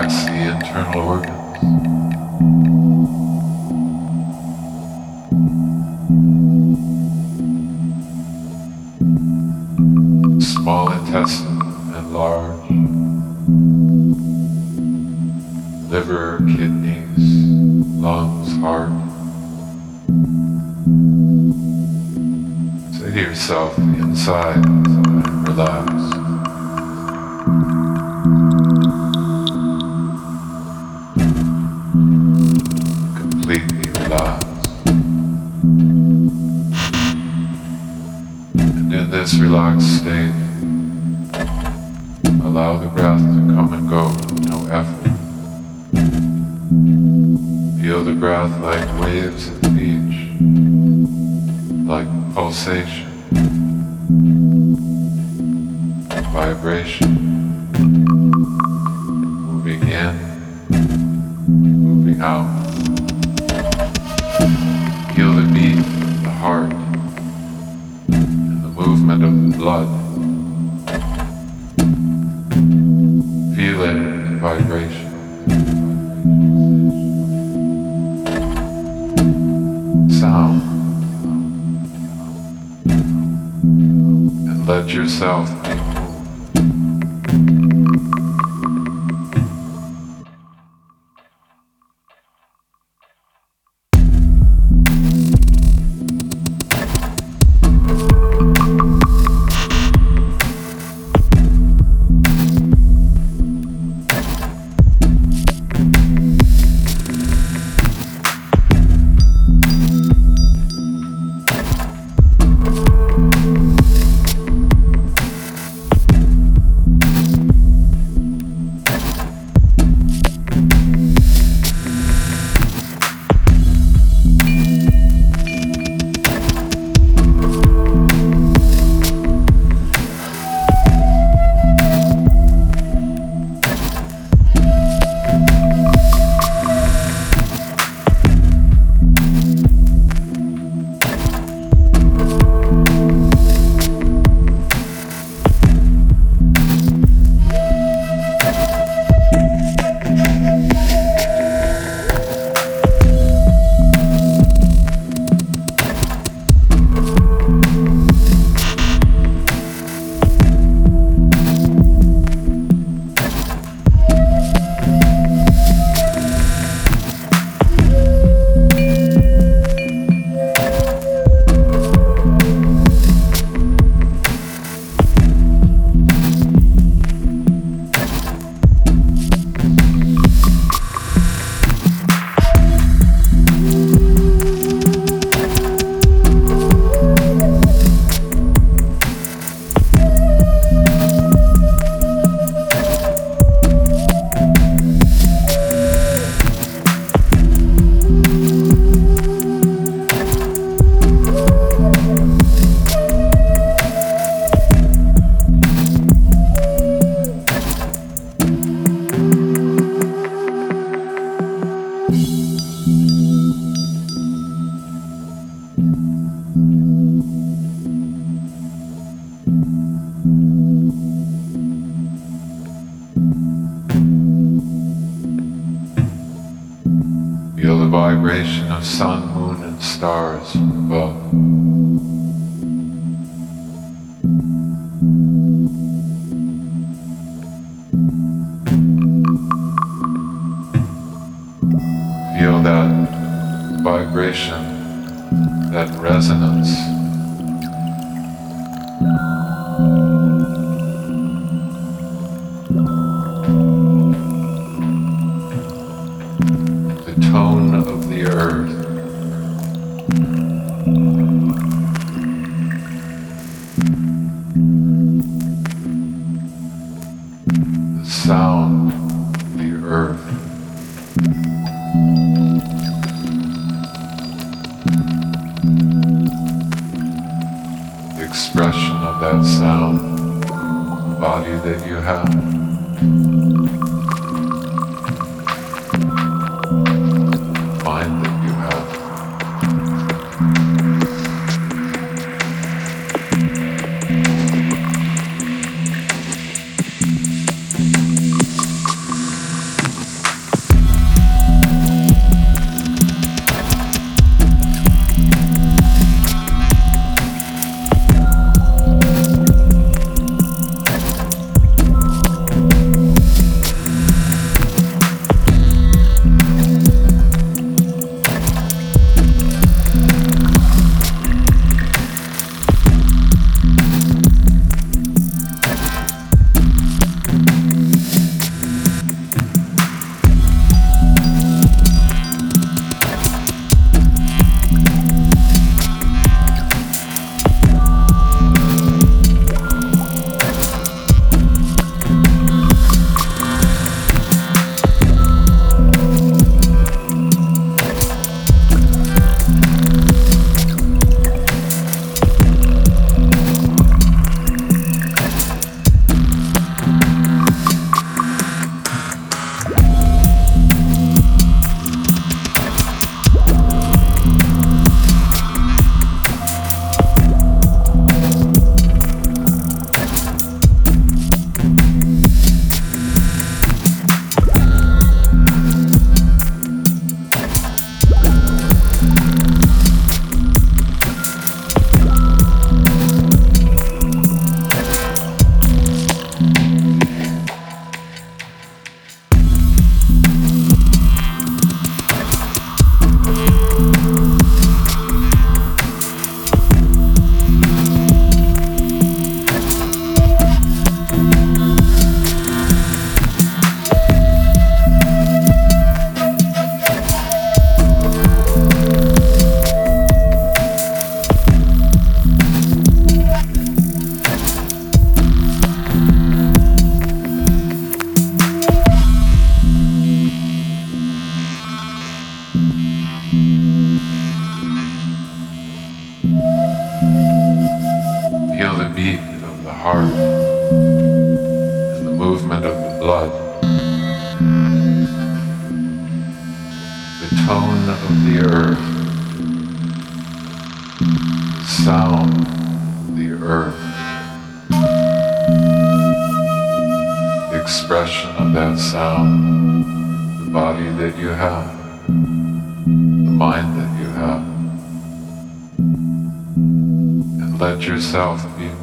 relax the internal organs. Small intestine and large, liver, kidneys, lungs, heart. Say to yourself, inside, relax. Completely relax. And in this relaxed state, allow the breath to come and go, no effort. Feel the breath like waves at the beach, like pulsation, vibration, moving in, moving out. Feel the beat of the heart and the movement of the blood. Feel it in vibration. Sound. And let yourself be moved. Feel the vibration of sun, moon, and stars above. Feel that vibration, that resonance. The tone of the earth. The sound of the earth. The expression of that sound, the body that you have. Mind that you have. of the earth, sound of the earth, the expression of that sound, the body that you have, the mind that you have, and let yourself be